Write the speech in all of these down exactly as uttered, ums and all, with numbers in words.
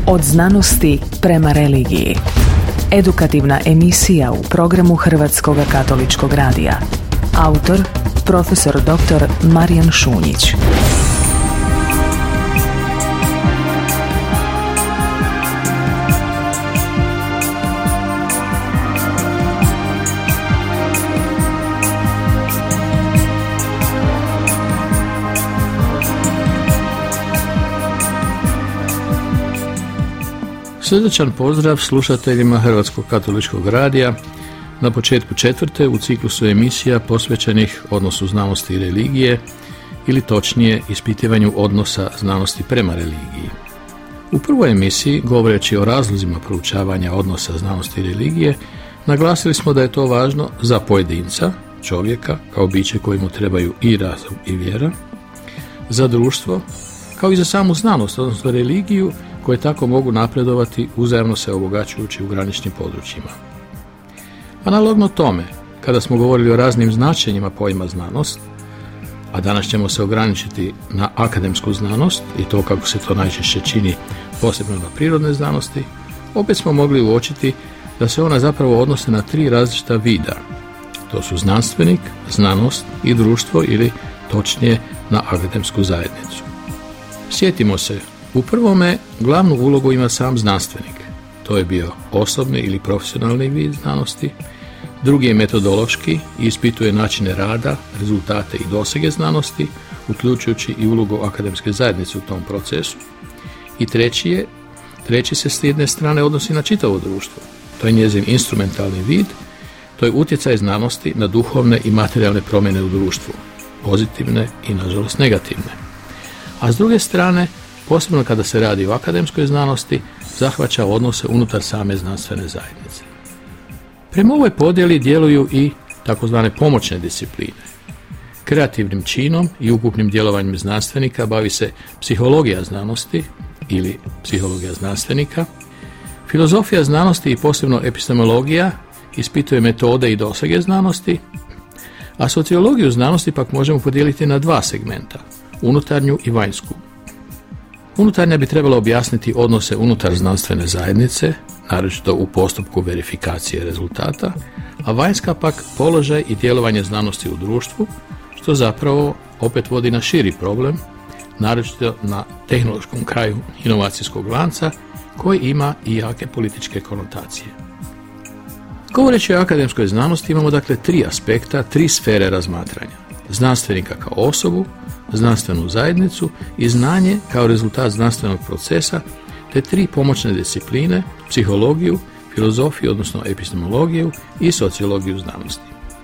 Od znanosti prema religiji. Edukativna emisija u programu Hrvatskog katoličkog radija. Autor profesor doktor Marijan Šunjić. Srdačan pozdrav slušateljima Hrvatskog katoličkog radija na početku četvrte u ciklusu emisija posvećenih odnosu znanosti i religije, ili točnije ispitivanju odnosa znanosti prema religiji. U prvoj emisiji, govoreći o razlozima proučavanja odnosa znanosti i religije, naglasili smo da je to važno za pojedinca, čovjeka, kao biće kojemu trebaju i razum i vjera, za društvo, kao i za samu znanost, odnosno religiju, koje tako mogu napredovati uzajamno se obogaćujući u graničnim područjima. Analogno tome, kada smo govorili o raznim značenjima pojma znanost, a danas ćemo se ograničiti na akademsku znanost i to kako se to najčešće čini posebno na prirodne znanosti, opet smo mogli uočiti da se ona zapravo odnose na tri različita vida. To su znanstvenik, znanost i društvo, ili točnije na akademsku zajednicu. Sjetimo se, u prvome glavnu ulogu ima sam znanstvenik. To je bio osobni ili profesionalni vid znanosti. Drugi je metodološki i ispituje načine rada, rezultate i dosege znanosti, uključujući i ulogu akademske zajednice u tom procesu. I treći je, treći se s jedne strane odnosi na čitavo društvo. To je njezin instrumentalni vid, to je utjecaj znanosti na duhovne i materijalne promjene u društvu, pozitivne i nažalost negativne. A s druge strane, posebno kada se radi o akademskoj znanosti, zahvaća odnose unutar same znanstvene zajednice. Prema ovoj podjeli djeluju i takozvane pomoćne discipline. Kreativnim činom i ukupnim djelovanjem znanstvenika bavi se psihologija znanosti ili psihologija znanstvenika. Filozofija znanosti i posebno epistemologija ispituje metode i dosege znanosti, a sociologiju znanosti pak možemo podijeliti na dva segmenta, unutarnju i vanjsku. Unutarnja bi trebala objasniti odnose unutar znanstvene zajednice, naročito u postupku verifikacije rezultata, a vanjska pak položaj i djelovanje znanosti u društvu, što zapravo opet vodi na širi problem, naročito na tehnološkom kraju inovacijskog lanca, koji ima i jake političke konotacije. Govoreći o akademskoj znanosti imamo dakle tri aspekta, tri sfere razmatranja. Znanstvenika kao osobu, znanstvenu zajednicu i znanje kao rezultat znanstvenog procesa, te tri pomoćne discipline, psihologiju, filozofiju, odnosno epistemologiju i sociologiju znanosti.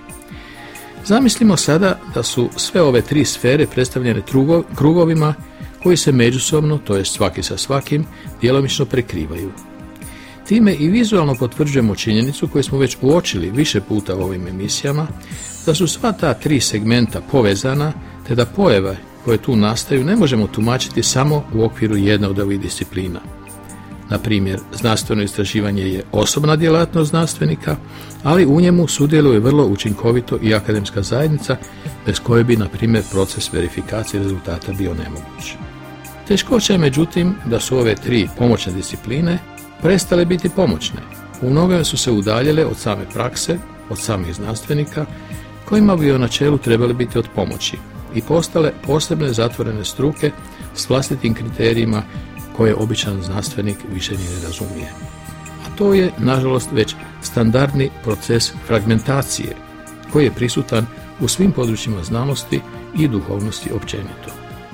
Zamislimo sada da su sve ove tri sfere predstavljene krugovima koji se međusobno, to jest svaki sa svakim, djelomično prekrivaju. Time i vizualno potvrđujemo činjenicu koju smo već uočili više puta u ovim emisijama, da su sva ta tri segmenta povezana, te da pojave koje tu nastaju ne možemo tumačiti samo u okviru jedne od ovih disciplina. Na primjer, znanstveno istraživanje je osobna djelatnost znanstvenika, ali u njemu sudjeluje vrlo učinkovito i akademska zajednica, bez koje bi, na primjer, proces verifikacije rezultata bio nemoguć. Teškoća je, međutim, da su ove tri pomoćne discipline prestale biti pomoćne. U mnogome su se udaljile od same prakse, od samih znanstvenika, kojima bi u načelu trebali biti od pomoći, i postale posebne zatvorene struke s vlastitim kriterijima koje običan znanstvenik više ni ne razumije. A to je, nažalost, već standardni proces fragmentacije koji je prisutan u svim područjima znanosti i duhovnosti općenito.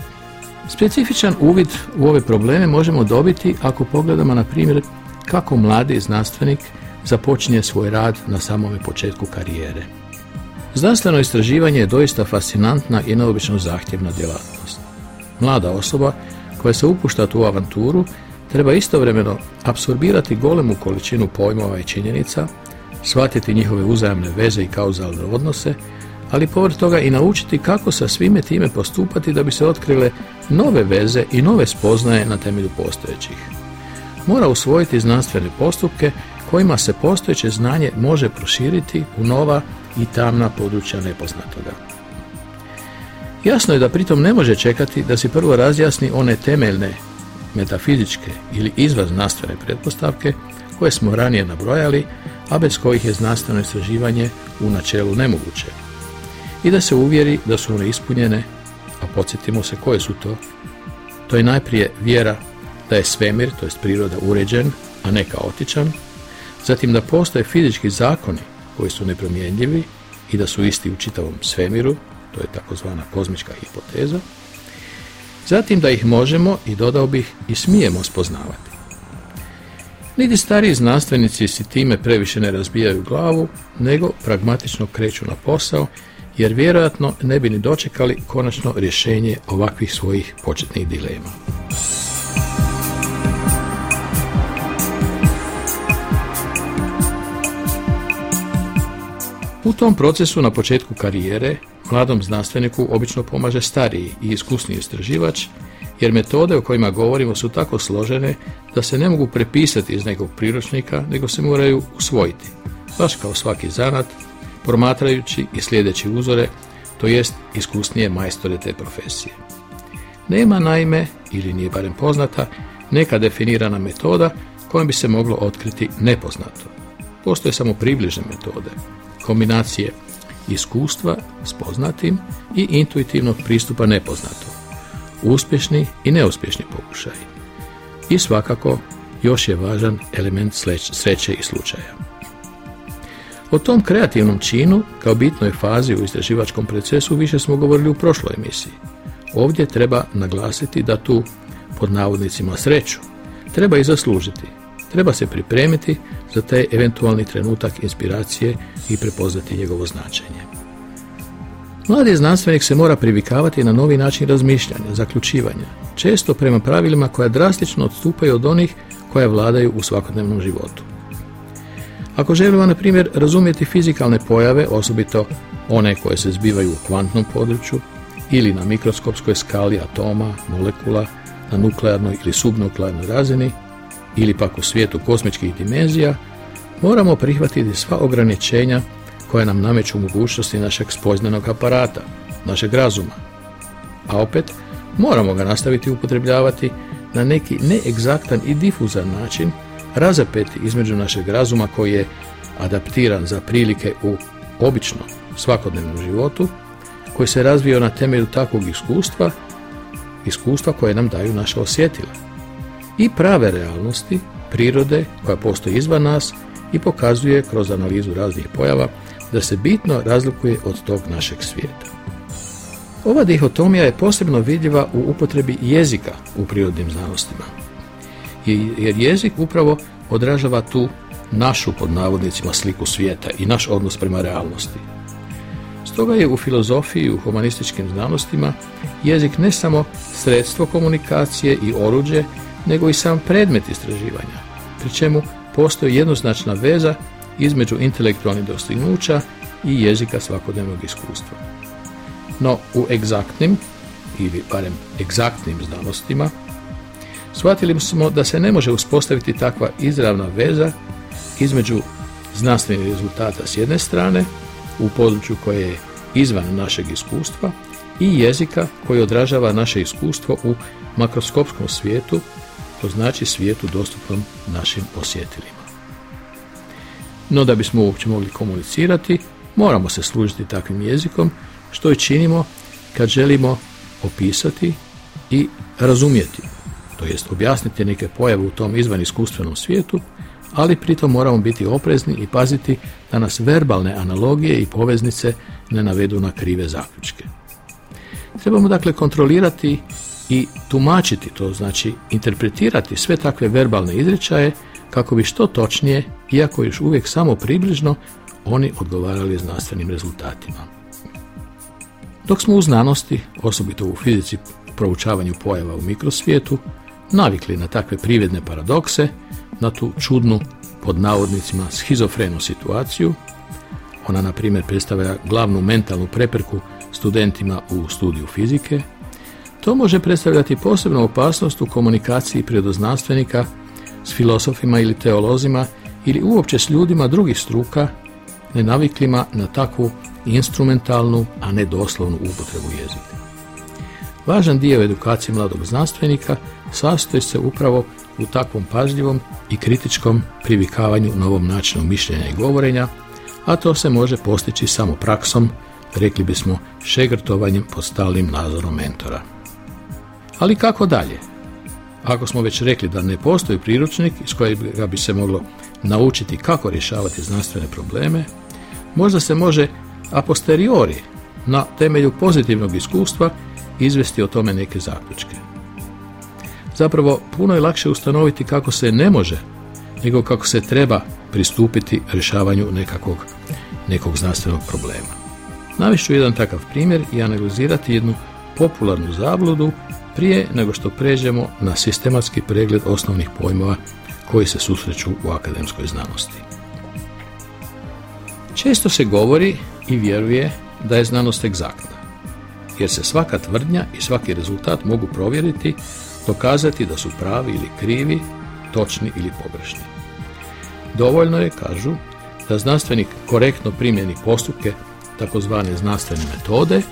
Specifičan uvid u ove probleme možemo dobiti ako pogledamo, na primjer, kako mladi znanstvenik započinje svoj rad na samome početku karijere. Znanstveno istraživanje je doista fascinantna i neobično zahtjevna djelatnost. Mlada osoba koja se upušta tu avanturu treba istovremeno apsorbirati golemu količinu pojmova i činjenica, shvatiti njihove uzajamne veze i kauzalne odnose, ali povrh toga i naučiti kako sa svime time postupati da bi se otkrile nove veze i nove spoznaje na temelju postojećih. Mora usvojiti znanstvene postupke kojima se postojeće znanje može proširiti u nova i tamna područja nepoznatoga. Jasno je da pritom ne može čekati da si prvo razjasni one temeljne metafizičke ili izvanznanstvene pretpostavke koje smo ranije nabrojali, a bez kojih je znanstveno istraživanje u načelu nemoguće. I da se uvjeri da su one ispunjene, a podsjetimo se koje su to. To je najprije vjera da je svemir, to jest priroda, uređen, a ne kaotičan, zatim da postoje fizički zakoni koji su nepromjenjivi i da su isti u čitavom svemiru, to je takozvana kozmička hipoteza, zatim da ih možemo, i dodao bih, i smijemo spoznavati. Niti stariji znanstvenici si time previše ne razbijaju glavu, nego pragmatično kreću na posao, jer vjerojatno ne bi ni dočekali konačno rješenje ovakvih svojih početnih dilema. U tom procesu na početku karijere mladom znanstveniku obično pomaže stariji i iskusniji istraživač, jer metode o kojima govorimo su tako složene da se ne mogu prepisati iz nekog priručnika, nego se moraju usvojiti, baš kao svaki zanat, promatrajući i slijedeći uzore, to jest iskusnije majstore te profesije. Nema naime, ili nije barem poznata, neka definirana metoda kojom bi se moglo otkriti nepoznato. Postoje samo približne metode, kombinacije iskustva s poznatim i intuitivnog pristupa nepoznatom, uspješni i neuspješni pokušaj. I svakako još je važan element sreće i slučaja. O tom kreativnom činu kao bitnoj fazi u istraživačkom procesu više smo govorili u prošloj emisiji. Ovdje treba naglasiti da tu, pod navodnicima, sreću treba i zaslužiti. Treba se pripremiti za taj eventualni trenutak inspiracije i prepoznati njegovo značenje. Mladi znanstvenik se mora privikavati na novi način razmišljanja, zaključivanja, često prema pravilima koja drastično odstupaju od onih koja vladaju u svakodnevnom životu. Ako želimo, na primjer, razumjeti fizikalne pojave, osobito one koje se zbivaju u kvantnom području ili na mikroskopskoj skali atoma, molekula, na nuklearnoj ili subnuklearnoj razini, ili pak u svijetu kozmičkih dimenzija, moramo prihvatiti sva ograničenja koja nam nameću mogućnosti našeg spoznanog aparata, našeg razuma. A opet, moramo ga nastaviti upotrebljavati na neki neegzaktan i difuzan način, razapeti između našeg razuma koji je adaptiran za prilike u običnom svakodnevnom životu, koji se razvio na temelju takvog iskustva, iskustva koje nam daju naša osjetila, i prave realnosti, prirode koja postoji izvan nas i pokazuje kroz analizu raznih pojava da se bitno razlikuje od tog našeg svijeta. Ova dihotomija je posebno vidljiva u upotrebi jezika u prirodnim znanostima, jer jezik upravo odražava tu našu, pod navodnicima, sliku svijeta i naš odnos prema realnosti. Stoga je u filozofiji i u humanističkim znanostima jezik ne samo sredstvo komunikacije i oruđe, nego i sam predmet istraživanja, pri čemu postoji jednoznačna veza između intelektualnih dostignuća i jezika svakodnevnog iskustva. No, u egzaktnim, ili barem egzaktnim znanostima, shvatili smo da se ne može uspostaviti takva izravna veza između znanstvenih rezultata s jedne strane, u području koje je izvan našeg iskustva, i jezika koji odražava naše iskustvo u makroskopskom svijetu, to znači svijetu dostupnom našim osjetilima. No, da bismo uopće mogli komunicirati, moramo se služiti takvim jezikom, što i činimo kad želimo opisati i razumjeti, to jest objasniti neke pojave u tom izvan iskustvenom svijetu, ali pritom moramo biti oprezni i paziti da nas verbalne analogije i poveznice ne navedu na krive zaključke. Trebamo dakle kontrolirati i tumačiti, to znači interpretirati sve takve verbalne izričaje kako bi što točnije, iako još uvijek samo približno, oni odgovarali znanstvenim rezultatima. Dok smo u znanosti, osobito u fizici, proučavanju pojava u mikrosvijetu, navikli na takve prividne paradokse, na tu čudnu, pod navodnicima, schizofrenu situaciju, ona na primjer predstavlja glavnu mentalnu prepreku studentima u studiju fizike, to može predstavljati posebnu opasnost u komunikaciji prirodoznanstvenika s filozofima ili teolozima ili uopće s ljudima drugih struka, nenaviklima na takvu instrumentalnu, a ne doslovnu upotrebu jezika. Važan dio edukacije mladog znanstvenika sastoji se upravo u takvom pažljivom i kritičkom privikavanju novom načinu mišljenja i govorenja, a to se može postići samo praksom, rekli bismo šegrtovanjem pod stalnim nadzorom mentora. Ali kako dalje? Ako smo već rekli da ne postoji priručnik iz kojega bi se moglo naučiti kako rješavati znanstvene probleme, možda se može a posteriori, na temelju pozitivnog iskustva, izvesti o tome neke zaključke. Zapravo, puno je lakše ustanoviti kako se ne može, nego kako se treba pristupiti rješavanju nekakvog, nekog znanstvenog problema. Navest ću jedan takav primjer i analizirati jednu popularnu zabludu prije nego što pređemo na sistematski pregled osnovnih pojmova koji se susreću u akademskoj znanosti. Često se govori i vjeruje da je znanost egzaktna, jer se svaka tvrdnja i svaki rezultat mogu provjeriti, dokazati da su pravi ili krivi, točni ili pogrešni. Dovoljno je, kažu, da znanstvenik korektno primjeni postupke takozvane znanstvene metode,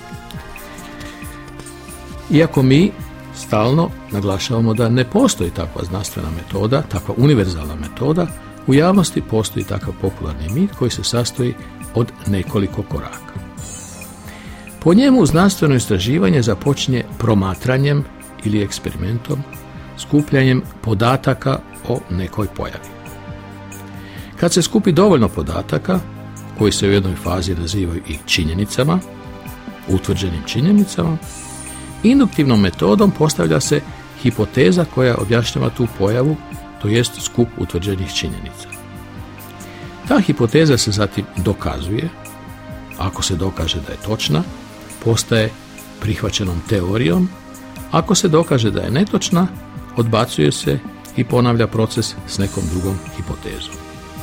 iako mi stalno naglašavamo da ne postoji takva znanstvena metoda, takva univerzalna metoda, u javnosti postoji takav popularni mit koji se sastoji od nekoliko koraka. Po njemu znanstveno istraživanje započinje promatranjem ili eksperimentom, skupljanjem podataka o nekoj pojavi. Kad se skupi dovoljno podataka, koji se u jednoj fazi nazivaju i činjenicama, utvrđenim činjenicama, induktivnom metodom postavlja se hipoteza koja objašnjava tu pojavu, to jest skup utvrđenih činjenica. Ta hipoteza se zatim dokazuje, ako se dokaže da je točna, postaje prihvaćenom teorijom, ako se dokaže da je netočna, odbacuje se i ponavlja proces s nekom drugom hipotezom.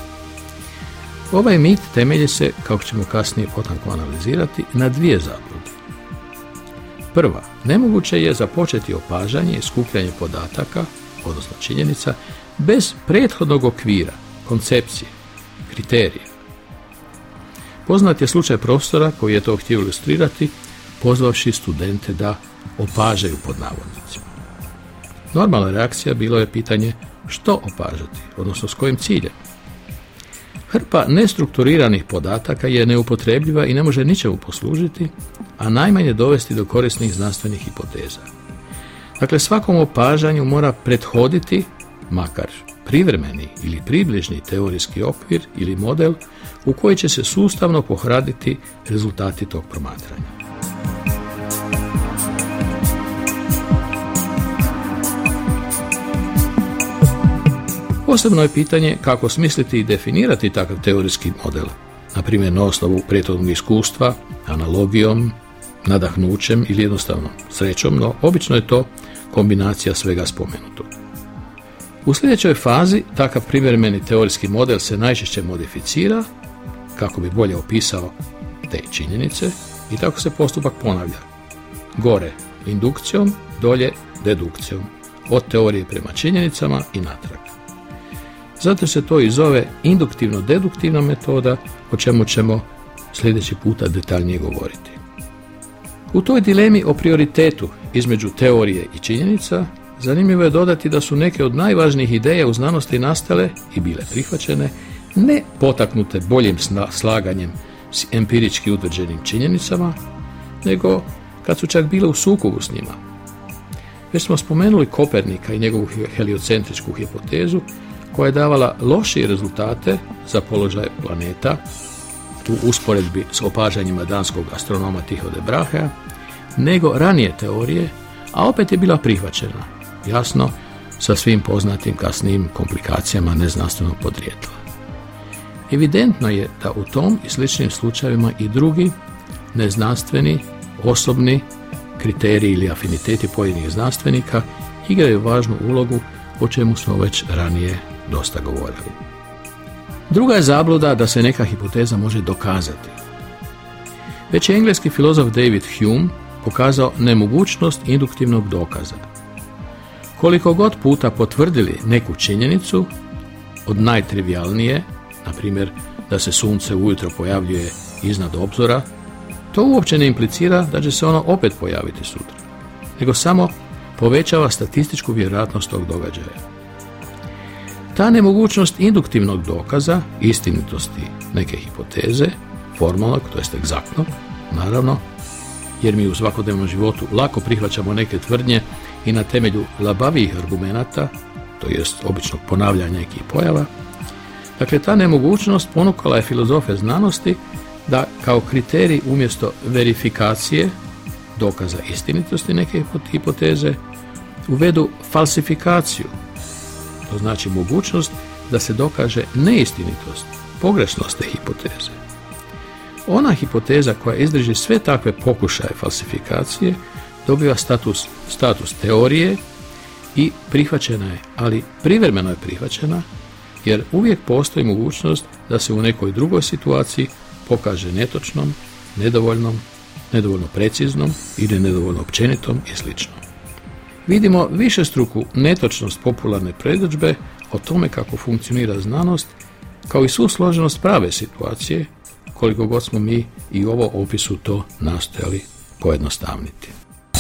Ovaj mit temelji se, kako ćemo kasnije potanko analizirati, na dvije zablude. Prva, nemoguće je započeti opažanje i skupljanje podataka, odnosno činjenica, bez prethodnog okvira, koncepcije, kriterija. Poznat je slučaj profesora koji je to htio ilustrirati, pozvavši studente da opažaju pod navodnicima. Normalna reakcija bilo je pitanje što opažati, odnosno s kojim ciljem. Hrpa nestrukturiranih podataka je neupotrebljiva i ne može ničemu poslužiti, a najmanje dovesti do korisnih znanstvenih hipoteza. Dakle, svakom opažanju mora prethoditi, makar privremeni ili približni teorijski okvir ili model u koji će se sustavno pohraditi rezultati tog promatranja. Posebno je pitanje kako smisliti i definirati takav teorijski model, na primjer na osnovu prethodnog iskustva, analogijom, nadahnućem ili jednostavno srećom, no obično je to kombinacija svega spomenutog. U sljedećoj fazi takav privremeni teorijski model se najčešće modificira kako bi bolje opisao te činjenice i tako se postupak ponavlja. Gore indukcijom, dolje dedukcijom, od teorije prema činjenicama i natrag. Zato se to i zove induktivno-deduktivna metoda, o čemu ćemo sljedeći puta detaljnije govoriti. U toj dilemi o prioritetu između teorije i činjenica, zanimljivo je dodati da su neke od najvažnijih ideja u znanosti nastale i bile prihvaćene, ne potaknute boljim slaganjem s empirički utvrđenim činjenicama, nego kad su čak bile u sukobu s njima. Već smo spomenuli Kopernika i njegovu heliocentričku hipotezu, koja je davala lošije rezultate za položaj planeta u usporedbi s opažanjima danskog astronoma Tycho de Brahea, nego ranije teorije, a opet je bila prihvaćena, jasno, sa svim poznatim kasnijim komplikacijama neznanstvenog podrijetla. Evidentno je da u tom i sličnim slučajevima i drugi neznanstveni, osobni kriteriji ili afiniteti pojedinih znanstvenika igraju važnu ulogu, o čemu smo već ranije dosta govorili. Druga je zabluda da se neka hipoteza može dokazati. Već je engleski filozof David Hume pokazao nemogućnost induktivnog dokaza. Koliko god puta potvrdili neku činjenicu, od najtrivijalnije, na primjer da se sunce ujutro pojavljuje iznad obzora, to uopće ne implicira da će se ono opet pojaviti sutra. nego samo povećava statističku vjerojatnost tog događaja. Ta nemogućnost induktivnog dokaza istinitosti neke hipoteze, formalnog, to jest egzaktnog, naravno, jer mi u svakodnevnom životu lako prihvaćamo neke tvrdnje i na temelju labavijih argumenata, to jest običnog ponavljanja nekih pojava. Dakle, ta nemogućnost ponukala je filozofe znanosti da kao kriterij umjesto verifikacije dokaza istinitosti neke hipoteze uvedu falsifikaciju. To znači mogućnost da se dokaže neistinitost, pogrešnost te hipoteze. Ona hipoteza koja izdrži sve takve pokušaje falsifikacije dobiva status, status teorije i prihvaćena je, ali privremeno je prihvaćena, jer uvijek postoji mogućnost da se u nekoj drugoj situaciji pokaže netočnom, nedovoljnom, nedovoljno preciznom ili nedovoljno općenitom i sl. Vidimo višestruku netočnost popularne predodžbe o tome kako funkcionira znanost, kao i svu složenost prave situacije, koliko god smo mi i u ovom opisu to nastojali pojednostavniti.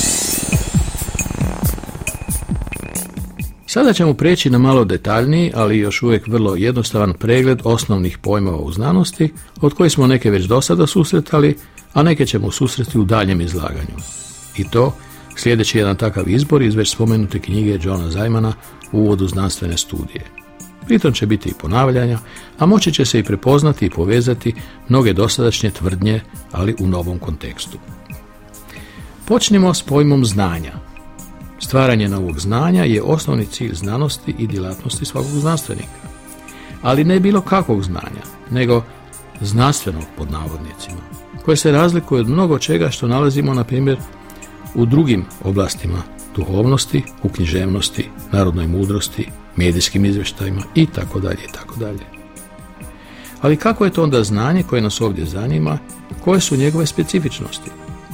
Sada ćemo prijeći na malo detaljniji, ali još uvijek vrlo jednostavan pregled osnovnih pojmova u znanosti, od kojih smo neke već do sada susretali, a neke ćemo susresti u daljem izlaganju. I to sljedeći jedan takav izbor iz već spomenute knjige Johna Zajmana u uvodu znanstvene studije. Pritom će biti i ponavljanja, a moći će se i prepoznati i povezati mnoge dosadašnje tvrdnje, ali u novom kontekstu. Počnimo s pojmom znanja. Stvaranje novog znanja je osnovni cilj znanosti i djelatnosti svakog znanstvenika. Ali ne bilo kakvog znanja, nego znanstvenog pod navodnicima, koje se razlikuje od mnogo čega što nalazimo, na primjer, u drugim oblastima duhovnosti, u književnosti, narodnoj mudrosti, medijskim izvještajima i tako dalje i tako dalje. Ali kako je to onda znanje koje nas ovdje zanima, koje su njegove specifičnosti?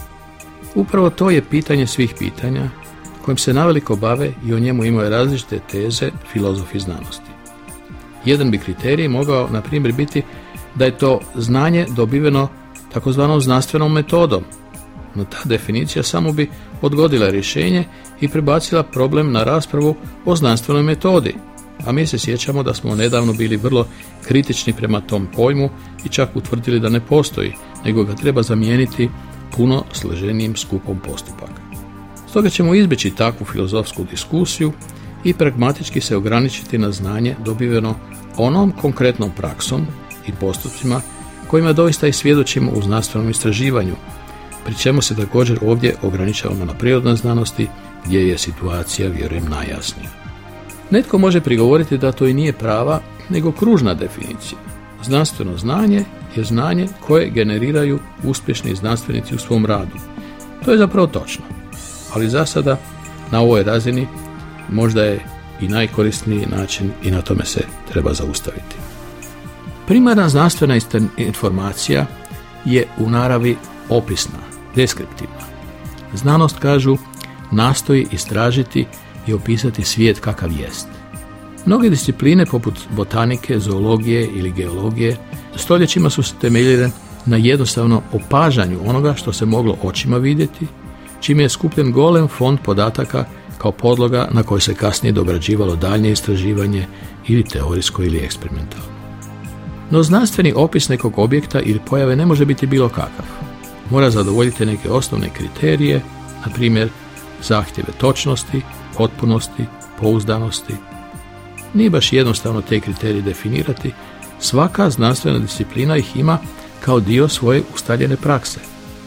Upravo to je pitanje svih pitanja, kojim se naveliko bave i o njemu imaju različite teze filozofi znanosti. Jedan bi kriterij mogao, na primjer, biti da je to znanje dobiveno takozvanom znanstvenom metodom, no ta definicija samo bi odgodila rješenje i prebacila problem na raspravu o znanstvenoj metodi, a mi se sjećamo da smo nedavno bili vrlo kritični prema tom pojmu i čak utvrdili da ne postoji, nego ga treba zamijeniti puno složenijim skupom postupaka. Stoga ćemo izbjeći takvu filozofsku diskusiju i pragmatički se ograničiti na znanje dobiveno onom konkretnom praksom i postupcima kojima doista i svjedočimo u znanstvenom istraživanju, pri čemu se također ovdje ograničavamo na prirodne znanosti, gdje je situacija, vjerujem, najjasnija. Netko može prigovoriti da to i nije prava, nego kružna definicija. Znanstveno znanje je znanje koje generiraju uspješni znanstvenici u svom radu. To je zapravo točno, ali za sada na ovoj razini možda je i najkorisniji način i na tome se treba zaustaviti. Primarna znanstvena informacija je u naravi opisna, deskriptivna. Znanost, kažu, nastoji istražiti i opisati svijet kakav jest. Mnoge discipline poput botanike, zoologije ili geologije stoljećima su se temeljile na jednostavno opažanju onoga što se moglo očima vidjeti, čime je skupljen golem fond podataka kao podloga na kojoj se kasnije dograđivalo daljnje istraživanje ili teorijsko ili eksperimentalno. No znanstveni opis nekog objekta ili pojave ne može biti bilo kakav. Mora zadovoljiti neke osnovne kriterije, na primjer zahtjeve točnosti, potpunosti, pouzdanosti. Nije baš jednostavno te kriterije definirati, svaka znanstvena disciplina ih ima kao dio svoje ustaljene prakse.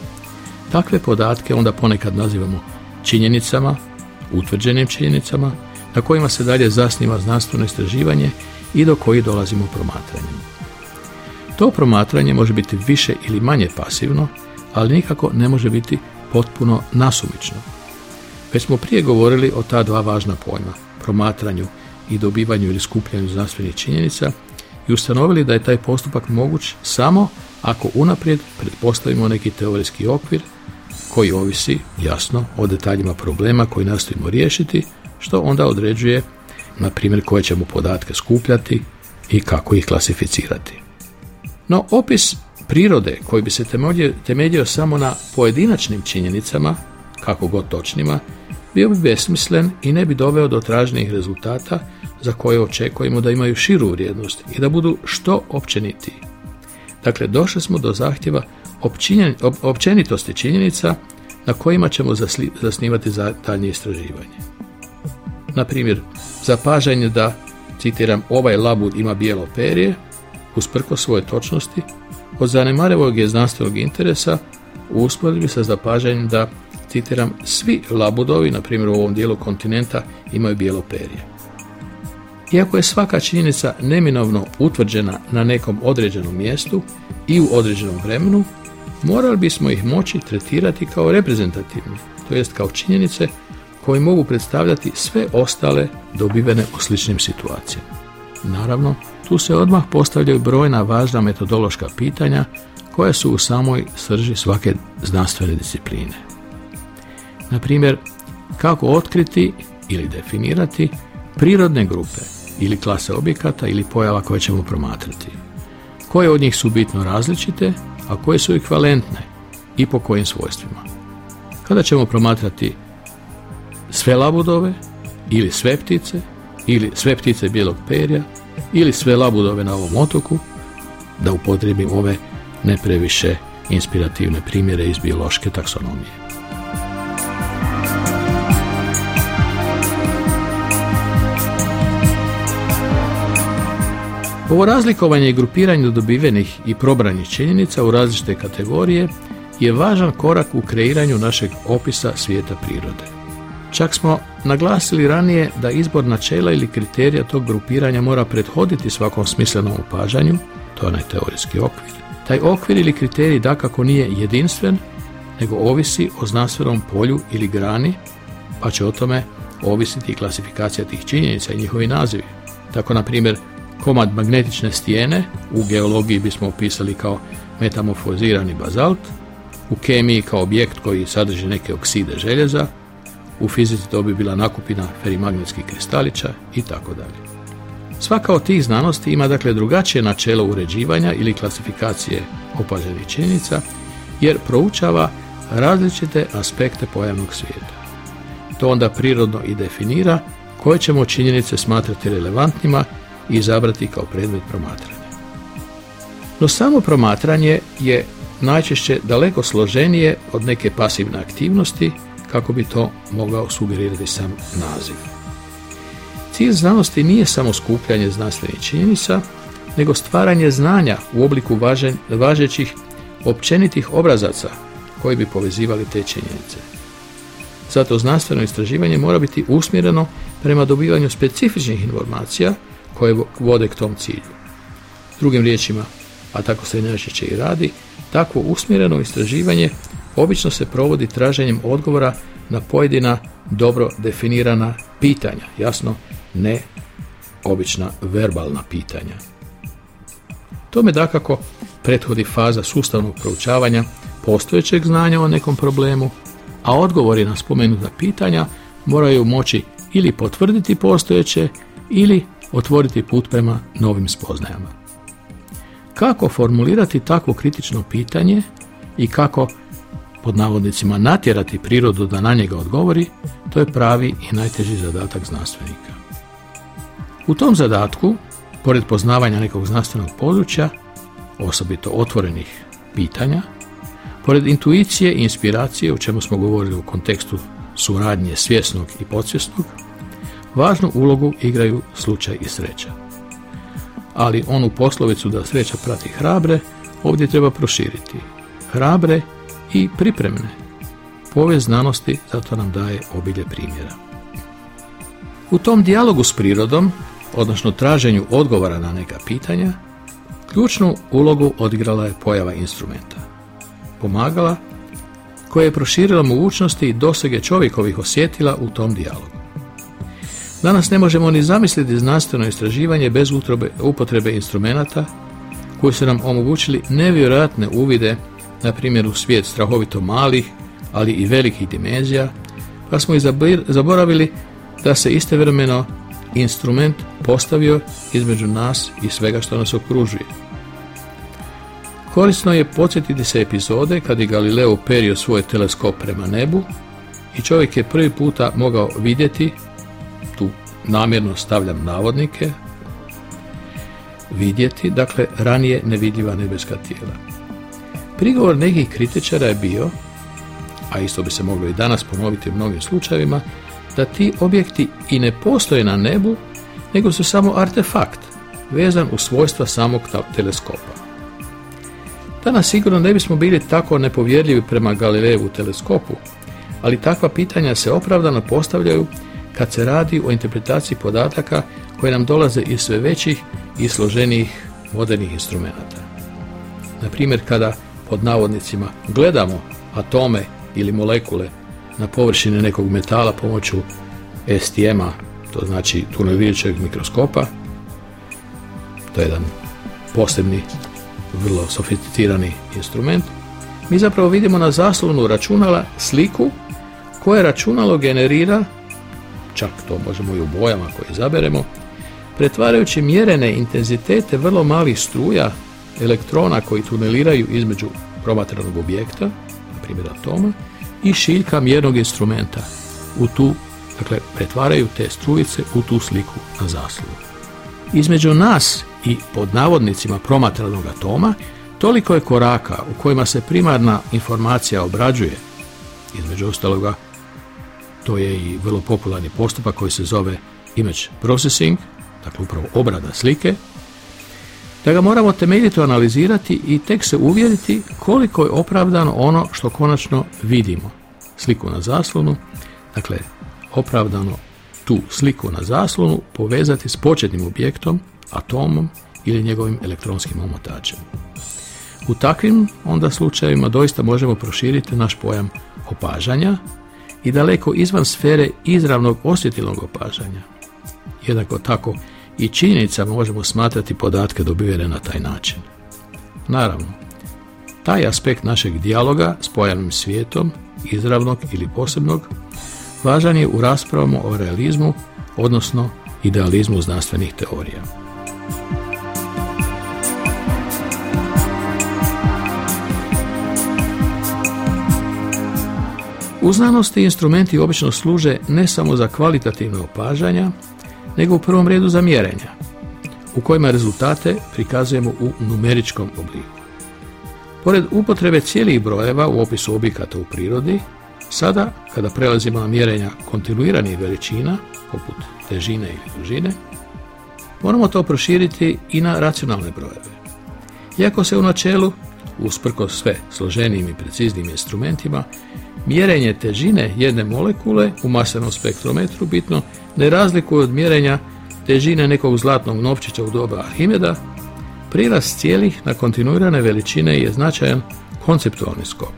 Takve podatke onda ponekad nazivamo činjenicama, utvrđenim činjenicama, na kojima se dalje zasniva znanstveno istraživanje i do kojih dolazimo promatranjem. To promatranje može biti više ili manje pasivno, ali nikako ne može biti potpuno nasumično. Već smo prije govorili o ta dva važna pojma, promatranju i dobivanju ili skupljanju znanstvenih činjenica, i ustanovili da je taj postupak moguć samo ako unaprijed pretpostavimo neki teorijski okvir koji ovisi, jasno, o detaljima problema koji nastojimo riješiti, što onda određuje, na primjer, koje ćemo podatke skupljati i kako ih klasificirati. No, opis prirode koji bi se temeljio, temeljio samo na pojedinačnim činjenicama, kako god točnima, bio bi besmislen i ne bi doveo do traženih rezultata za koje očekujemo da imaju širu vrijednost i da budu što općenitiji. Dakle, došli smo do zahtjeva općenitosti činjenica na kojima ćemo zasli, zasnivati za daljnje istraživanje. Na primjer, zapažanje da, citiram, ovaj labud ima bijelo perje, usprkos svoje točnosti, od zanemarivog je znanstvenog interesa u usporedbi sa zapažanjem da, citiram, svi labudovi, na primjer u ovom dijelu kontinenta, imaju bijelo perje. Iako je svaka činjenica neminovno utvrđena na nekom određenom mjestu i u određenom vremenu, morali bismo ih moći tretirati kao reprezentativni, to jest kao činjenice koje mogu predstavljati sve ostale dobivene u sličnim situacijama. Naravno, tu se odmah postavljaju brojna važna metodološka pitanja koja su u samoj srži svake znanstvene discipline. Na primjer, kako otkriti ili definirati prirodne grupe ili klase objekata ili pojava koje ćemo promatrati. Koje od njih su bitno različite, a koje su ekvivalentne i po kojim svojstvima. Kada ćemo promatrati sve labudove ili sve ptice ili sve ptice bijelog perja ili sve labudove na ovom otoku, da upotrijebim ove ne previše inspirativne primjere iz biološke taksonomije. Ovo razlikovanje i grupiranje dobivenih i probranih činjenica u različite kategorije je važan korak u kreiranju našeg opisa svijeta prirode. Čak smo naglasili ranije da izbor načela ili kriterija tog grupiranja mora prethoditi svakom smislenom opažanju, to je onaj teorijski okvir. Taj okvir ili kriterij dakako nije jedinstven, nego ovisi o znanstvenom polju ili grani, pa će o tome ovisiti i klasifikacija tih činjenica i njihovi nazivi. Tako, na primjer, komad magnetične stijene u geologiji bismo opisali kao metamorfozirani bazalt, u kemiji kao objekt koji sadrži neke okside željeza, u fizici to bi bila nakupina ferimagnetskih kristalića i tako dalje. Svaka od tih znanosti ima dakle drugačije načelo uređivanja ili klasifikacije opaženih činjenica, jer proučava različite aspekte pojavnog svijeta. To onda prirodno i definira koje ćemo činjenice smatrati relevantnima i izabrati kao predmet promatranja. No samo promatranje je najčešće daleko složenije od neke pasivne aktivnosti, kako bi to mogao sugerirati sam naziv. Cilj znanosti nije samo skupljanje znanstvenih činjenica, nego stvaranje znanja u obliku važen, važećih općenitih obrazaca koji bi povezivali te činjenice. Zato znanstveno istraživanje mora biti usmjereno prema dobivanju specifičnih informacija koje vode k tom cilju. Drugim riječima, a tako se najčešće i radi, takvo usmjereno istraživanje obično se provodi traženjem odgovora na pojedina dobro definirana pitanja, jasno, ne obična verbalna pitanja. Tome dakako prethodi faza sustavnog proučavanja postojećeg znanja o nekom problemu, a odgovori na spomenuta pitanja moraju moći ili potvrditi postojeće ili otvoriti put prema novim spoznajama. Kako formulirati takvo kritično pitanje i kako, pod navodnicima, natjerati prirodu da na njega odgovori, to je pravi i najteži zadatak znanstvenika. U tom zadatku, pored poznavanja nekog znanstvenog područja, osobito otvorenih pitanja, pored intuicije i inspiracije, o čemu smo govorili u kontekstu suradnje svjesnog i podsvjesnog, važnu ulogu igraju slučaj i sreća. Ali onu poslovicu da sreća prati hrabre, ovdje treba proširiti. Hrabre i pripremne. Povijest znanosti zato nam daje obilje primjera. U tom dijalogu s prirodom, odnosno traženju odgovora na neka pitanja, ključnu ulogu odigrala je pojava instrumenta. Pomagala koja je proširila mogućnosti i dosege čovjekovih osjetila u tom dijalogu. Danas ne možemo ni zamisliti znanstveno istraživanje bez utrobe, upotrebe instrumenata koji su nam omogućili nevjerojatne uvide, na primjer u svijet strahovito malih, ali i velikih dimenzija, pa smo i zaboravili da se istovremeno instrument postavio između nas i svega što nas okružuje. Korisno je podsjetiti se epizode kad je Galileo uperio svoj teleskop prema nebu i čovjek je prvi puta mogao vidjeti, tu namjerno stavljam navodnike, vidjeti, dakle, ranije nevidljiva nebeska tijela. Prigovor nekih kritičara je bio, a isto bi se moglo i danas ponoviti u mnogim slučajevima, da ti objekti i ne postoje na nebu, nego su samo artefakt, vezan u svojstva samog teleskopa. Danas sigurno ne bismo bili tako nepovjerljivi prema Galilejevu teleskopu, ali takva pitanja se opravdano postavljaju kad se radi o interpretaciji podataka koje nam dolaze iz sve većih i složenijih modernih instrumenata. Na primjer, kada pod navodnicima gledamo atome ili molekule na površini nekog metala pomoću S T M-a, to znači tunelirajućeg mikroskopa, to je jedan posebni, vrlo sofisticirani instrument, mi zapravo vidimo na zaslonu računala sliku koje računalo generira, čak to možemo i u bojama koje izaberemo, pretvarajući mjerene intenzitete vrlo malih struja elektrona koji tuneliraju između promatranog objekta, na primjer atoma, i šiljka mjernog instrumenta u tu, dakle, pretvaraju te strujice u tu sliku na zaslonu. Između nas i pod navodnicima promatranog atoma toliko je koraka u kojima se primarna informacija obrađuje, između ostaloga to je i vrlo popularni postupak koji se zove image processing, dakle upravo obrada slike, da ga moramo temeljito analizirati i tek se uvjeriti koliko je opravdano ono što konačno vidimo. Sliku na zaslonu, dakle opravdano tu sliku na zaslonu povezati s početnim objektom, atomom ili njegovim elektronskim omotačem. U takvim onda slučajevima doista možemo proširiti naš pojam opažanja i daleko izvan sfere izravnog osjetilnog opažanja. Jednako tako i činjenicama možemo smatrati podatke dobivene na taj način. Naravno, taj aspekt našeg dijaloga s pojavnim svijetom, izravnog ili posebnog, važan je u raspravama o realizmu, odnosno idealizmu znanstvenih teorija. U znanosti instrumenti obično služe ne samo za kvalitativna opažanja, nego u prvom redu za mjerenja, u kojima rezultate prikazujemo u numeričkom obliku. Pored upotrebe cijelih brojeva u opisu objekata u prirodi, sada, kada prelazimo na mjerenja kontinuiranih veličina, poput težine ili dužine, moramo to proširiti i na racionalne brojeve. Iako se u načelu, usprkos sve složenijim i preciznim instrumentima, mjerenje težine jedne molekule u masivnom spektrometru bitno ne razlikuje od mjerenja težine nekog zlatnog novčića u doba Arhimeda, prirast cijelih na kontinuirane veličine je značajan konceptualni skok.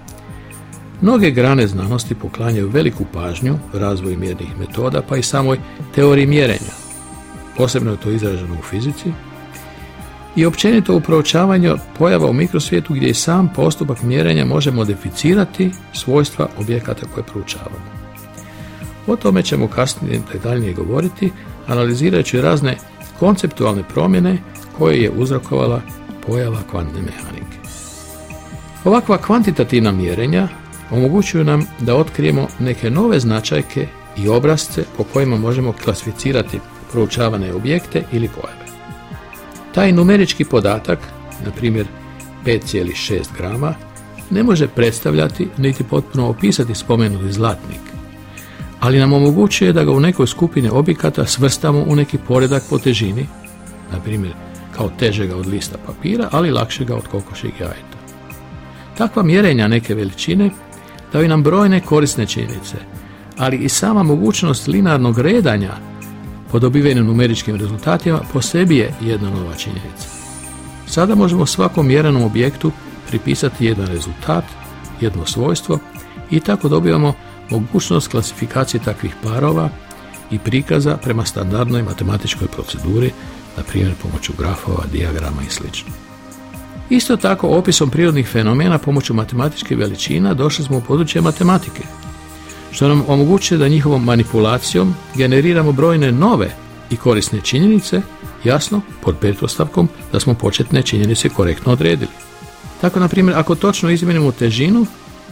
Mnoge grane znanosti poklanjaju veliku pažnju razvoju mjernih metoda, pa i samoj teoriji mjerenja. Posebno je to izraženo u fizici i općenito u proučavanju pojava u mikrosvijetu gdje i sam postupak mjerenja može modificirati svojstva objekata koje proučavamo. O tome ćemo kasnije detaljnije govoriti, analizirajući razne konceptualne promjene koje je uzrokovala pojava kvantne mehanike. Ovakva kvantitativna mjerenja omogućuju nam da otkrijemo neke nove značajke i obrasce po kojima možemo klasificirati proučavane objekte ili pojave. Taj numerički podatak, na primjer pet zarez šest grama, ne može predstavljati niti potpuno opisati spomenuti zlatnik, ali nam omogućuje da ga u nekoj skupini objekata svrstamo u neki poredak po težini, na primjer kao težega od lista papira, ali lakšega od kokošjeg jajeta. Takva mjerenja neke veličine daju nam brojne korisne činjenice, ali i sama mogućnost linearnog redanja po dobivenim numeričkim rezultatima po sebi je jedna nova činjenica. Sada možemo svakom mjerenom objektu pripisati jedan rezultat, jedno svojstvo i tako dobivamo mogućnost klasifikacije takvih parova i prikaza prema standardnoj matematičkoj proceduri, na primjer pomoću grafova, dijagrama i sl. Isto tako, opisom prirodnih fenomena pomoću matematičke veličina došli smo u područje matematike, što nam omogućuje da njihovom manipulacijom generiramo brojne nove i korisne činjenice, jasno, pod pretpostavkom da smo početne činjenice korektno odredili. Tako, na primjer, ako točno izmjerimo težinu,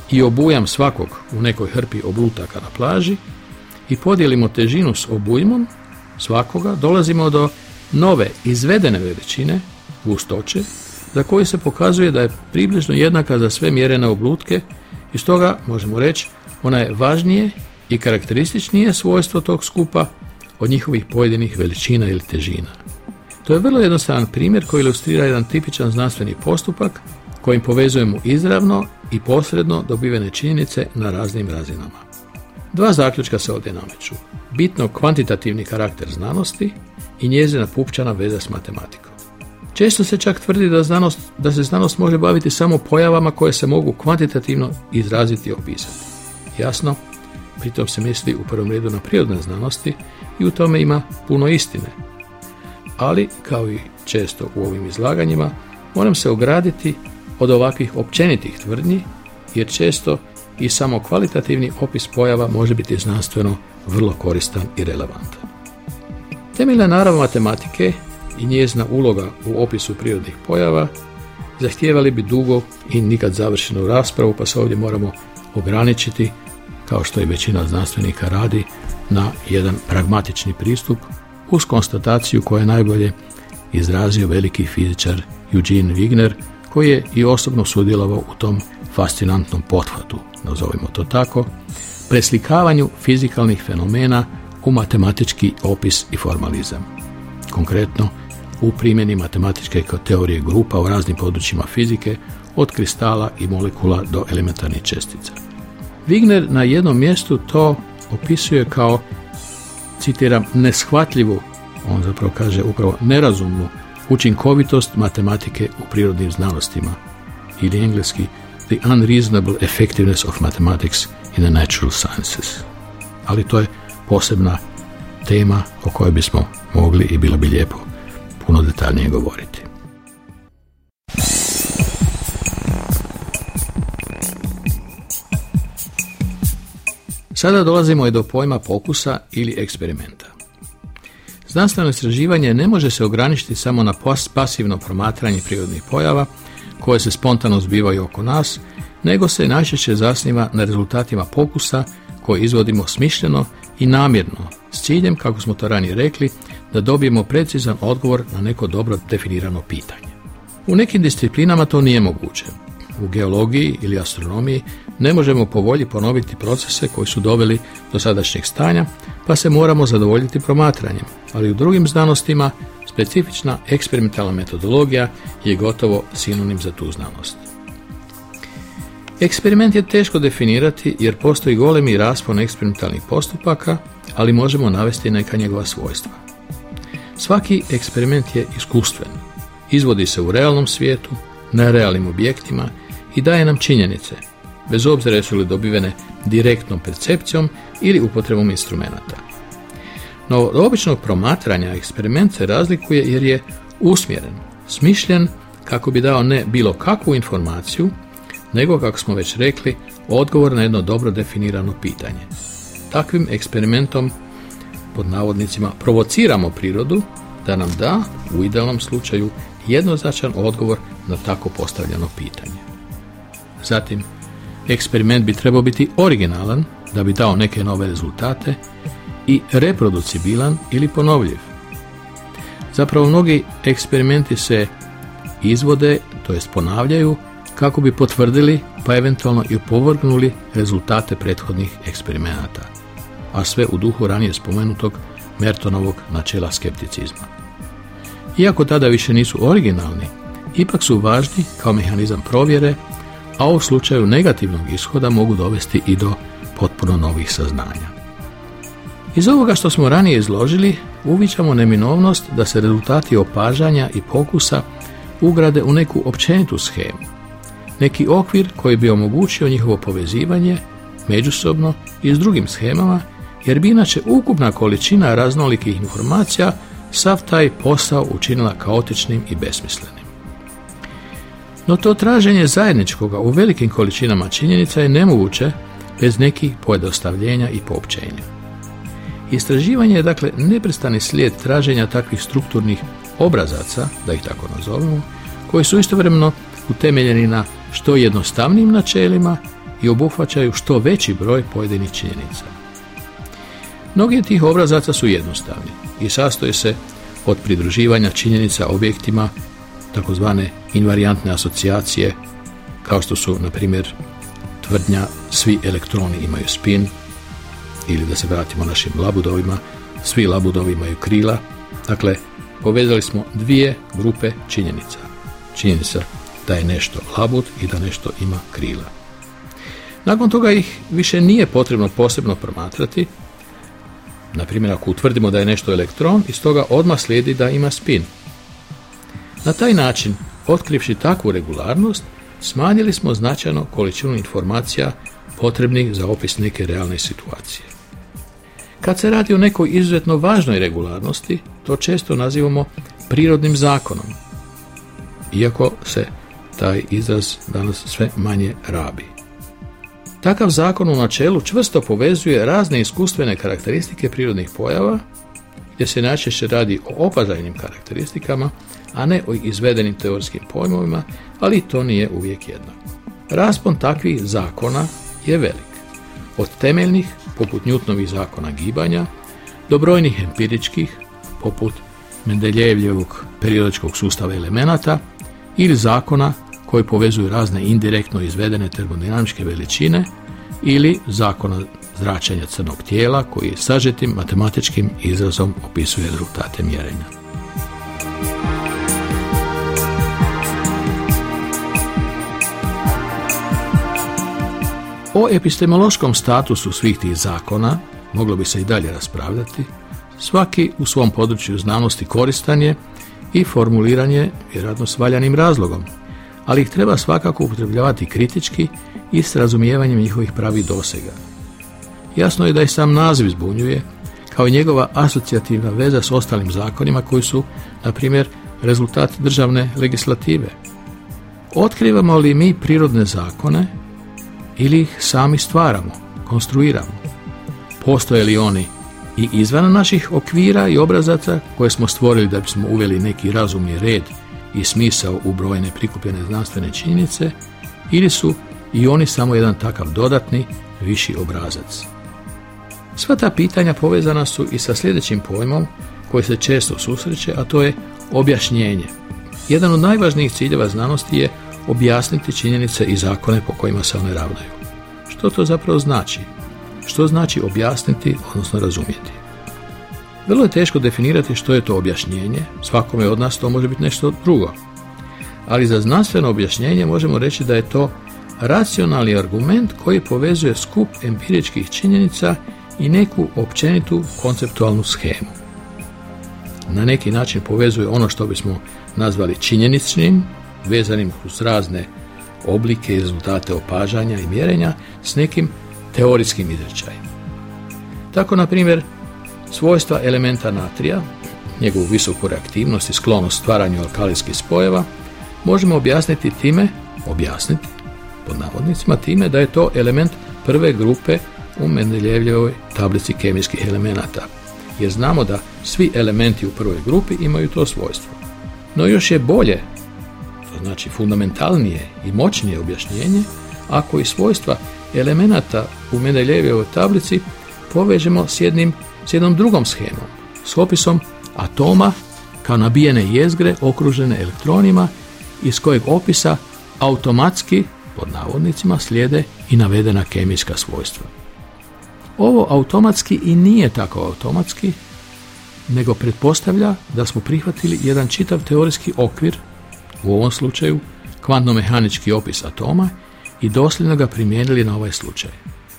i obujam svakog u nekoj hrpi oblutaka na plaži i podijelimo težinu s obujmom svakoga, dolazimo do nove izvedene veličine gustoće za koju se pokazuje da je približno jednaka za sve mjerene oblutke i stoga možemo reći ona je važnije i karakterističnije svojstvo tog skupa od njihovih pojedinih veličina ili težina. To je vrlo jednostavan primjer koji ilustrira jedan tipičan znanstveni postupak kojim povezujemo izravno i posredno dobivene činjenice na raznim razinama. Dva zaključka se ovdje nameću. Bitno kvantitativni karakter znanosti i njezina pupčana veza s matematikom. Često se čak tvrdi da, znanost, da se znanost može baviti samo pojavama koje se mogu kvantitativno izraziti i opisati. Jasno, pritom se misli u prvom redu na prirodne znanosti i u tome ima puno istine. Ali, kao i često u ovim izlaganjima, moram se ograditi od ovakvih općenitih tvrdnji, jer često i samo kvalitativni opis pojava može biti znanstveno vrlo koristan i relevantan. Temeljna narav matematike i njezina uloga u opisu prirodnih pojava zahtijevali bi dugo i nikad završenu raspravu, pa se ovdje moramo ograničiti, kao što i većina znanstvenika radi, na jedan pragmatični pristup uz konstataciju koju je najbolje izrazio veliki fizičar Eugene Wigner, koji je i osobno sudjelovao u tom fascinantnom pothvatu, nazovimo to tako, preslikavanju fizikalnih fenomena u matematički opis i formalizam. Konkretno, u primjeni matematičke teorije grupa u raznim područjima fizike, od kristala i molekula do elementarnih čestica. Wigner na jednom mjestu to opisuje kao, citiram, neshvatljivu, on zapravo kaže upravo nerazumnu, učinkovitost matematike u prirodnim znanostima, ili engleski the unreasonable effectiveness of mathematics in the natural sciences. Ali to je posebna tema o kojoj bismo mogli i bilo bi lijepo puno detaljnije govoriti. Sada dolazimo i do pojma pokusa ili eksperimenta. Znanstveno istraživanje ne može se ograničiti samo na pasivno promatranje prirodnih pojava koje se spontano zbivaju oko nas, nego se najčešće zasniva na rezultatima pokusa koje izvodimo smišljeno i namjerno, s ciljem, kako smo to ranije rekli, da dobijemo precizan odgovor na neko dobro definirano pitanje. U nekim disciplinama to nije moguće. U geologiji ili astronomiji ne možemo po volji ponoviti procese koji su doveli do sadašnjeg stanja, pa se moramo zadovoljiti promatranjem, ali u drugim znanostima specifična eksperimentalna metodologija je gotovo sinonim za tu znanost. Eksperiment je teško definirati jer postoji golemi raspon eksperimentalnih postupaka, ali možemo navesti neka njegova svojstva. Svaki eksperiment je iskustven, izvodi se u realnom svijetu, na realnim objektima i daje nam činjenice, bez obzira jesu li dobivene direktnom percepcijom ili upotrebom instrumenata. No, od običnog promatranja eksperiment se razlikuje jer je usmjeren, smišljen kako bi dao ne bilo kakvu informaciju, nego, kako smo već rekli, odgovor na jedno dobro definirano pitanje. Takvim eksperimentom, pod navodnicima, provociramo prirodu da nam da, u idealnom slučaju, jednoznačan odgovor na tako postavljeno pitanje. Zatim, eksperiment bi trebao biti originalan da bi dao neke nove rezultate i reproducibilan ili ponovljiv. Zapravo, mnogi eksperimenti se izvode, to jest ponavljaju, kako bi potvrdili pa eventualno i opovrgnuli rezultate prethodnih eksperimenata, a sve u duhu ranije spomenutog Mertonovog načela skepticizma. Iako tada više nisu originalni, ipak su važni kao mehanizam provjere, a u slučaju negativnog ishoda mogu dovesti i do potpuno novih saznanja. Iz ovoga što smo ranije izložili, uviđamo neminovnost da se rezultati opažanja i pokusa ugrade u neku općenitu shemu, neki okvir koji bi omogućio njihovo povezivanje međusobno i s drugim shemama, jer bi inače ukupna količina raznolikih informacija sav taj posao učinila kaotičnim i besmislenim. No to traženje zajedničkoga u velikim količinama činjenica je nemoguće bez nekih pojednostavljenja i poopćenja. Istraživanje je dakle neprestani slijed traženja takvih strukturnih obrazaca, da ih tako nazovemo, koji su istovremeno utemeljeni na što jednostavnijim načelima i obuhvaćaju što veći broj pojedinih činjenica. Mnogi od tih obrazaca su jednostavni i sastoje se od pridruživanja činjenica objektima, takozvane invarijantne asocijacije, kao što su, na primjer, tvrdnja svi elektroni imaju spin, ili da se vratimo našim labudovima, svi labudovi imaju krila. Dakle, povezali smo dvije grupe činjenica. Činjenica da je nešto labud i da nešto ima krila. Nakon toga ih više nije potrebno posebno promatrati. Na primjer, ako utvrdimo da je nešto elektron, iz toga odmah slijedi da ima spin. Na taj način, otkrivši takvu regularnost, smanjili smo značajno količinu informacija potrebnih za opis neke realne situacije. Kad se radi o nekoj izuzetno važnoj regularnosti, to često nazivamo prirodnim zakonom, iako se taj izraz danas sve manje rabi. Takav zakon u načelu čvrsto povezuje razne iskustvene karakteristike prirodnih pojava, gdje se najčešće radi o opažajnim karakteristikama, a ne o izvedenim teorijskim pojmovima, ali to nije uvijek jednako. Raspon takvih zakona je velik. Od temeljnih, poput Newtonovih zakona gibanja, do brojnih empiričkih, poput Mendeljejevljevog periodičkog sustava elemenata, ili zakona koji povezuju razne indirektno izvedene termodinamičke veličine, ili zakona zračenja crnog tijela koji sažetim matematičkim izrazom opisuje rezultate mjerenja. O epistemološkom statusu svih tih zakona moglo bi se i dalje raspravljati. Svaki u svom području znanosti koristan je i formuliran je vjerojatno s valjanim razlogom, ali ih treba svakako upotrebljavati kritički i s razumijevanjem njihovih pravih dosega. Jasno je da i sam naziv zbunjuje, kao i njegova asocijativna veza s ostalim zakonima koji su, na primjer, rezultat državne legislative. Otkrivamo li mi prirodne zakone ili ih sami stvaramo, konstruiramo? Postoje li oni i izvan naših okvira i obrazaca koje smo stvorili da bismo uveli neki razumni red i smisao u brojne prikupljene znanstvene činjenice, ili su i oni samo jedan takav dodatni, viši obrazac? Sva ta pitanja povezana su i sa sljedećim pojmom koji se često susreće, a to je objašnjenje. Jedan od najvažnijih ciljeva znanosti je objasniti činjenice i zakone po kojima se one ravnaju. Što to zapravo znači? Što znači objasniti, odnosno razumjeti? Vrlo je teško definirati što je to objašnjenje, svakome od nas to može biti nešto drugo. Ali za znanstveno objašnjenje možemo reći da je to racionalni argument koji povezuje skup empiričkih činjenica i neku općenitu konceptualnu shemu. Na neki način povezuje ono što bismo nazvali činjeničnim, vezanim uz razne oblike i rezultate opažanja i mjerenja s nekim teorijskim izričajem. Tako, na primjer, svojstva elementa natrija, njegovu visoku reaktivnost i sklonost stvaranju alkalijskih spojeva, možemo objasniti time, objasniti, pod navodnicima, time da je to element prve grupe u Mendeljejevljevoj tablici kemijskih elemenata, jer znamo da svi elementi u prvoj grupi imaju to svojstvo. No još je bolje, to znači fundamentalnije i moćnije objašnjenje, ako i svojstva elemenata u Mendeljejevljevoj tablici povežemo s, jednim, s jednom drugom shemom, s opisom atoma kao nabijene jezgre okružene elektronima, iz kojeg opisa automatski, pod navodnicima, slijede i navedena kemijska svojstva. Ovo automatski i nije tako automatski, nego pretpostavlja da smo prihvatili jedan čitav teorijski okvir, u ovom slučaju kvantno-mehanički opis atoma, i dosljedno ga primijenili na ovaj slučaj.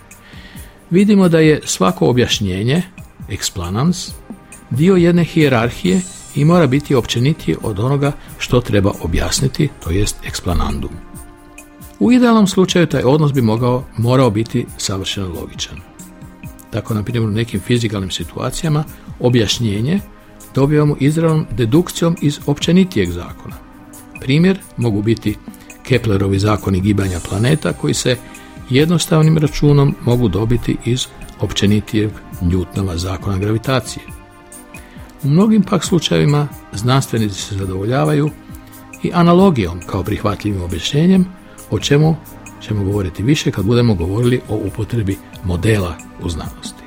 Vidimo da je svako objašnjenje, explanans, dio jedne hijerarhije i mora biti općenitije od onoga što treba objasniti, to jest explanandum. U idealnom slučaju taj odnos bi mogao, morao biti savršeno logičan. Tako, na primjer, u nekim fizikalnim situacijama objašnjenje dobivamo izravnom dedukcijom iz općenitijeg zakona. Primjer mogu biti Keplerovi zakoni gibanja planeta koji se jednostavnim računom mogu dobiti iz općenitijeg Newtonova zakona gravitacije. U mnogim pak slučajevima znanstvenici se zadovoljavaju i analogijom kao prihvatljivim objašnjenjem, o čemu ćemo govoriti više kad budemo govorili o upotrebi modela u znanosti.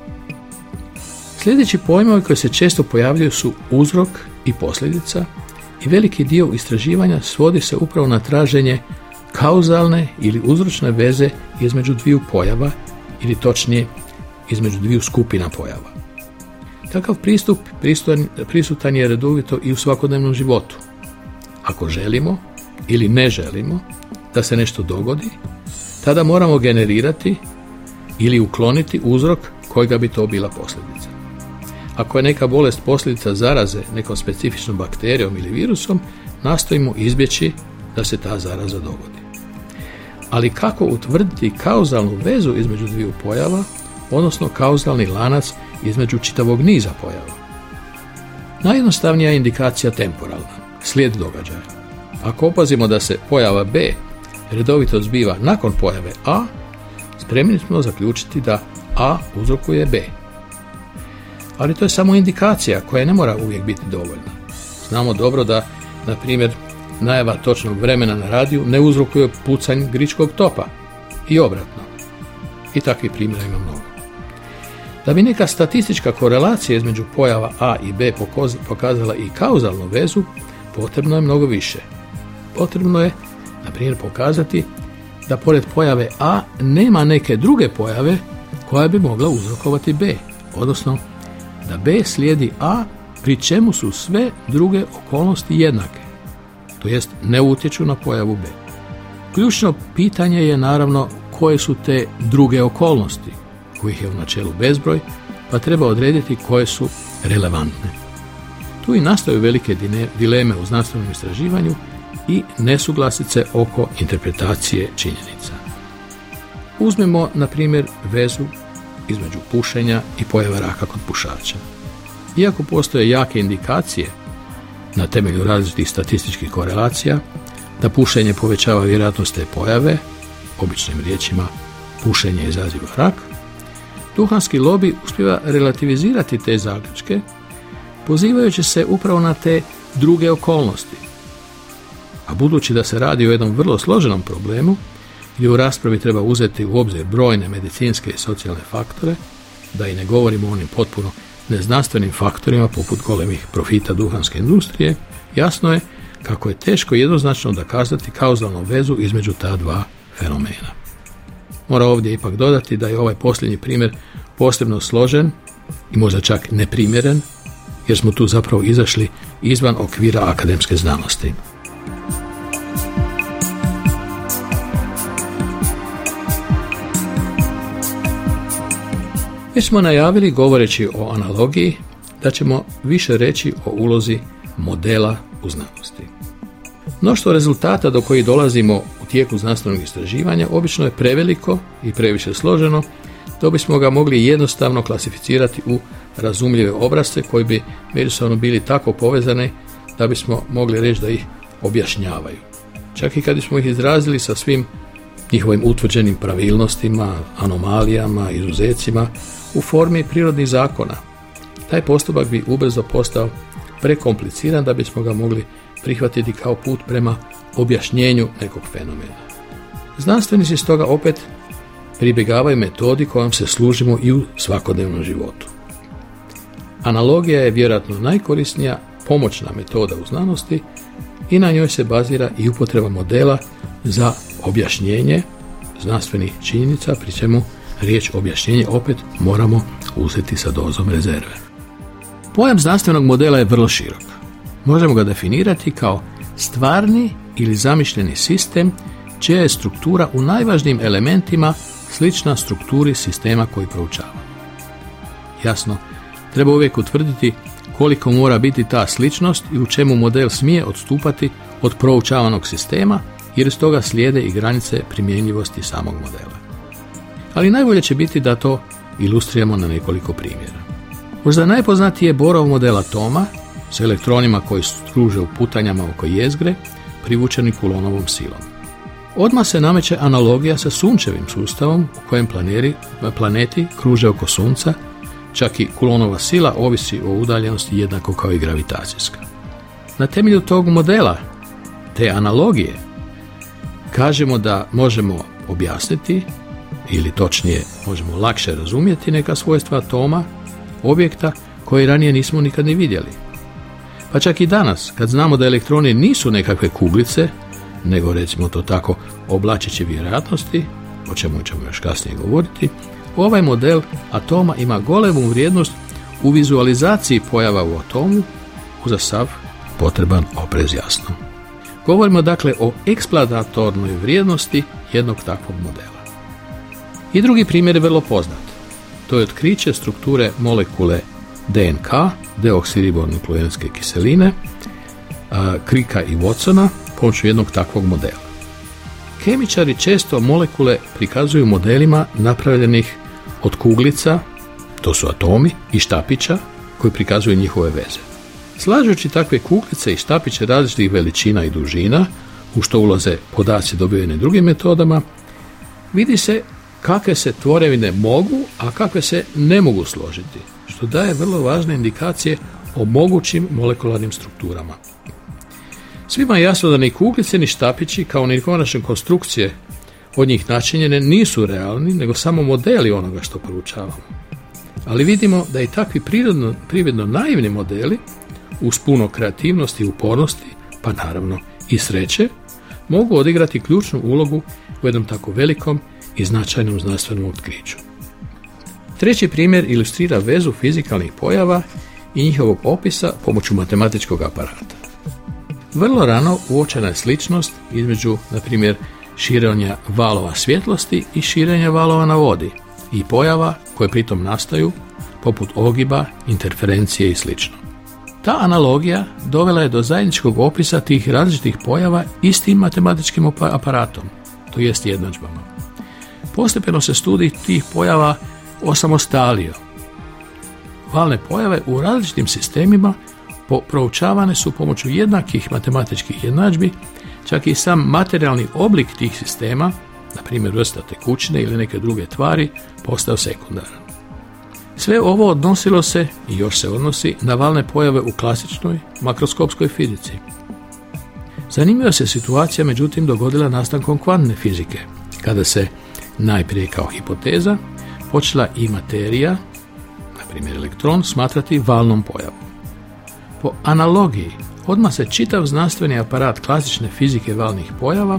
Sljedeći pojmovi koji se često pojavljaju su uzrok i posljedica i veliki dio istraživanja svodi se upravo na traženje kauzalne ili uzročne veze između dviju pojava ili točnije između dviju skupina pojava. Takav pristup prisutan, prisutan je redovito i u svakodnevnom životu. Ako želimo ili ne želimo da se nešto dogodi, tada moramo generirati ili ukloniti uzrok kojega bi to bila posljedica. Ako je neka bolest posljedica zaraze nekom specifičnom bakterijom ili virusom, nastojimo izbjeći da se ta zaraza dogodi. Ali kako utvrditi kauzalnu vezu između dviju pojava, odnosno kauzalni lanac između čitavog niza pojava? Najjednostavnija je indikacija temporalna, slijed događaja. Ako opazimo da se pojava B redovito zbiva nakon pojave A, spremni smo zaključiti da A uzrokuje B. Ali to je samo indikacija koja ne mora uvijek biti dovoljna. Znamo dobro da, na primjer, najava točnog vremena na radiju ne uzrokuje pucanj gričkog topa i obratno. I takvih primjera ima mnogo. Da bi neka statistička korelacija između pojava A i B pokazala i kauzalnu vezu, potrebno je mnogo više. Potrebno je, na primjer, pokazati da pored pojave A nema neke druge pojave koja bi mogla uzrokovati B, odnosno da B slijedi A pri čemu su sve druge okolnosti jednake, to jest ne utječu na pojavu B. Ključno pitanje je naravno koje su te druge okolnosti, kojih je u načelu bezbroj, pa treba odrediti koje su relevantne. Tu i nastaju velike dileme u znanstvenom istraživanju i nesuglasice oko interpretacije činjenica. Uzmemo, na primjer, vezu između pušenja i pojave raka kod pušača. Iako postoje jake indikacije na temelju različitih statističkih korelacija da pušenje povećava vjerojatnost te pojave, običnim riječima pušenje izaziva rak, duhanski lobi uspijeva relativizirati te zaključke pozivajući se upravo na te druge okolnosti. A budući da se radi o jednom vrlo složenom problemu gdje u raspravi treba uzeti u obzir brojne medicinske i socijalne faktore, da i ne govorimo o onim potpuno neznanstvenim faktorima poput golemih profita duhanske industrije, jasno je kako je teško jednoznačno dokazati kauzalnu vezu između ta dva fenomena. Mora ovdje ipak dodati da je ovaj posljednji primjer posebno složen i možda čak neprimjeren, jer smo tu zapravo izašli izvan okvira akademske znanosti. Već smo najavili, govoreći o analogiji, da ćemo više reći o ulozi modela u znanosti. Mnoštvo rezultata do kojih dolazimo u tijeku znanstvenog istraživanja obično je preveliko i previše složeno, da bismo ga mogli jednostavno klasificirati u razumljive obrasce koji bi međusobno bili tako povezani da bismo mogli reći da ih objašnjavaju. Čak i kad smo ih izrazili sa svim njihovim utvrđenim pravilnostima, anomalijama, izuzecima u formi prirodnih zakona, taj postupak bi ubrzo postao prekompliciran da bismo ga mogli prihvatiti kao put prema objašnjenju nekog fenomena. Znanstvenici stoga opet pribjegavaju metodi kojom se služimo i u svakodnevnom životu. Analogija je vjerojatno najkorisnija pomoćna metoda u znanosti i na njoj se bazira i upotreba modela za objašnjenje znanstvenih činjenica, pri čemu riječ objašnjenje opet moramo uzeti sa dozom rezerve. Pojam znanstvenog modela je vrlo širok. Možemo ga definirati kao stvarni ili zamišljeni sistem čija je struktura u najvažnijim elementima slična strukturi sistema koji proučava. Jasno, treba uvijek utvrditi koliko mora biti ta sličnost i u čemu model smije odstupati od proučavanog sistema, jer iz toga slijede i granice primjenjivosti samog modela. Ali najbolje će biti da to ilustriramo na nekoliko primjera. Možda najpoznatiji je Bohrov model atoma s elektronima koji kruže u putanjama oko jezgre, privučeni Coulombom silom. Odmah se nameće analogija sa sunčevim sustavom u kojem planeri, planeti kruže oko sunca, čak i Coulombova sila ovisi o udaljenosti jednako kao i gravitacijska. Na temelju tog modela, te analogije, kažemo da možemo objasniti, ili točnije možemo lakše razumjeti neka svojstva atoma, objekta koje ranije nismo nikad ni vidjeli. Pa čak i danas, kad znamo da elektroni nisu nekakve kuglice, nego recimo to tako oblačiće vjerojatnosti, o čemu ćemo još kasnije govoriti, ovaj model atoma ima golemu vrijednost u vizualizaciji pojava u atomu uza sav potreban oprez, jasno. Govorimo dakle o eksploatatornoj vrijednosti jednog takvog modela. I drugi primjer je vrlo poznat. To je otkriće strukture molekule D N K, deoksiribonukleonske kiseline, Cricka i Watsona, pomoću jednog takvog modela. Kemičari često molekule prikazuju modelima napravljenih od kuglica, to su atomi, i štapića koji prikazuju njihove veze. Slažući takve kuglice i štapiće različitih veličina i dužina, u što ulaze podaci dobiveni drugim metodama, vidi se kakve se tvorevine mogu, a kakve se ne mogu složiti, što daje vrlo važne indikacije o mogućim molekularnim strukturama. Svima je jasno da ni kuglice ni štapići, kao ni konačne konstrukcije od njih načinjene, nisu realni, nego samo modeli onoga što proučavamo. Ali vidimo da i takvi prirodno, prividno naivni modeli, uz puno kreativnosti i upornosti, pa naravno i sreće, mogu odigrati ključnu ulogu u jednom tako velikom i značajnom znanstvenom otkriću. Treći primjer ilustrira vezu fizikalnih pojava i njihovog opisa pomoću matematičkog aparata. Vrlo rano uočena je sličnost između, na primjer, širenja valova svjetlosti i širenja valova na vodi i pojava koje pritom nastaju, poput ogiba, interferencije i sl. Ta analogija dovela je do zajedničkog opisa tih različitih pojava istim matematičkim aparatom, to jest jednadžbama. Postepeno se studij tih pojava osamostalio. Valne pojave u različitim sistemima proučavane su pomoću jednakih matematičkih jednadžbi, čak i sam materijalni oblik tih sistema, na primjer vrsta tekućine ili neke druge tvari, postao sekundaran. Sve ovo odnosilo se, i još se odnosi, na valne pojave u klasičnoj makroskopskoj fizici. Zanimljiva se situacija, međutim, dogodila nastankom kvantne fizike, kada se najprije kao hipoteza počela i materija, na primjer elektron, smatrati valnom pojavom. Po analogiji, odmah se čitav znanstveni aparat klasične fizike valnih pojava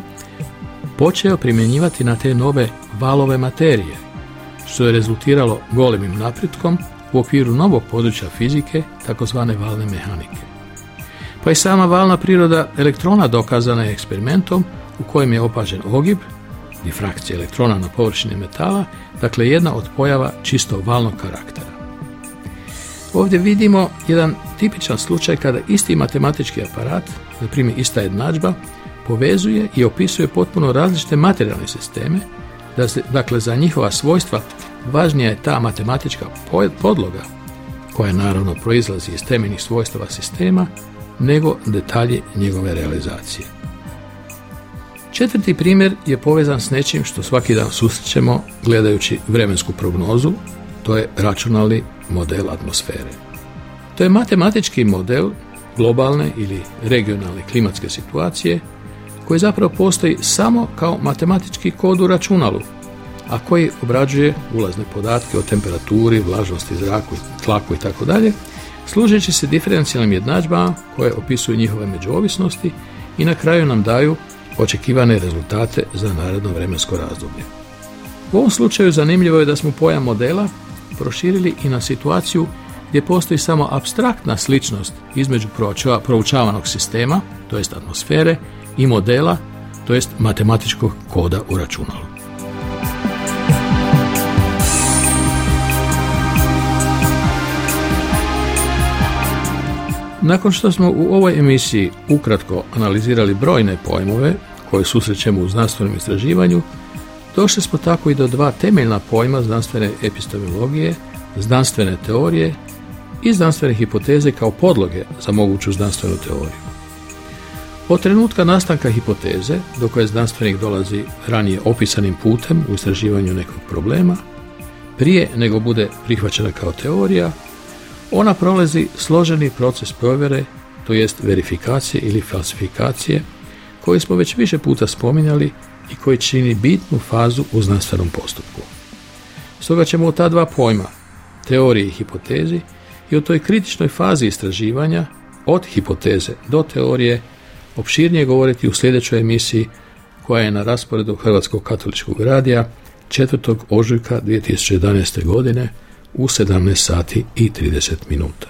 počeo primjenjivati na te nove valove materije, što je rezultiralo golemim napretkom u okviru novog područja fizike, takozvane valne mehanike. Pa i sama valna priroda elektrona dokazana je eksperimentom u kojem je opažen ogib, difrakcija elektrona na površini metala, dakle jedna od pojava čisto valnog karaktera. Ovdje vidimo jedan tipičan slučaj kada isti matematički aparat, na primjer ista jednadžba, povezuje i opisuje potpuno različite materijalne sisteme, da se, dakle za njihova svojstva važnija je ta matematička podloga, koja naravno proizlazi iz temeljnih svojstava sistema, nego detalji njegove realizacije. Četvrti primjer je povezan s nečim što svaki dan susrećemo gledajući vremensku prognozu, to je računalni model atmosfere. To je matematički model globalne ili regionalne klimatske situacije koji zapravo postoji samo kao matematički kod u računalu, a koji obrađuje ulazne podatke o temperaturi, vlažnosti, zraku, tlaku itd., služeći se diferencijalnim jednadžbama koje opisuju njihove međuovisnosti i na kraju nam daju očekivane rezultate za naredno vremensko razdoblje. U ovom slučaju zanimljivo je da smo pojam modela proširili i na situaciju gdje postoji samo apstraktna sličnost između proučavanog sistema, to jest atmosfere, i modela, to jest matematičkog koda u računalu. Nakon što smo u ovoj emisiji ukratko analizirali brojne pojmove koje susrećemo u znanstvenom istraživanju, došli smo tako i do dva temeljna pojma znanstvene epistemologije, znanstvene teorije i znanstvene hipoteze kao podloge za moguću znanstvenu teoriju. Od trenutka nastanka hipoteze, do koje znanstvenik dolazi ranije opisanim putem u istraživanju nekog problema, prije nego bude prihvaćena kao teorija, ona prolazi složeni proces provjere, to jest verifikacije ili falsifikacije, koji smo već više puta spominjali i koji čini bitnu fazu u znanstvenom postupku. Stoga ćemo o ta dva pojma, teoriji i hipotezi, i o toj kritičnoj fazi istraživanja, od hipoteze do teorije, opširnije govoriti u sljedećoj emisiji koja je na rasporedu Hrvatskog katoličkog radija četvrtog ožujka dvije tisuće jedanaeste. godine u sedamnaest sati i trideset minuta.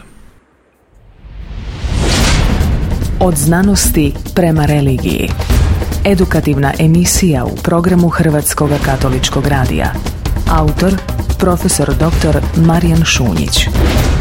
Od znanosti prema religiji. Edukativna emisija u programu Hrvatskog katoličkog radija. Autor profesor doktor Marijan Šunjić.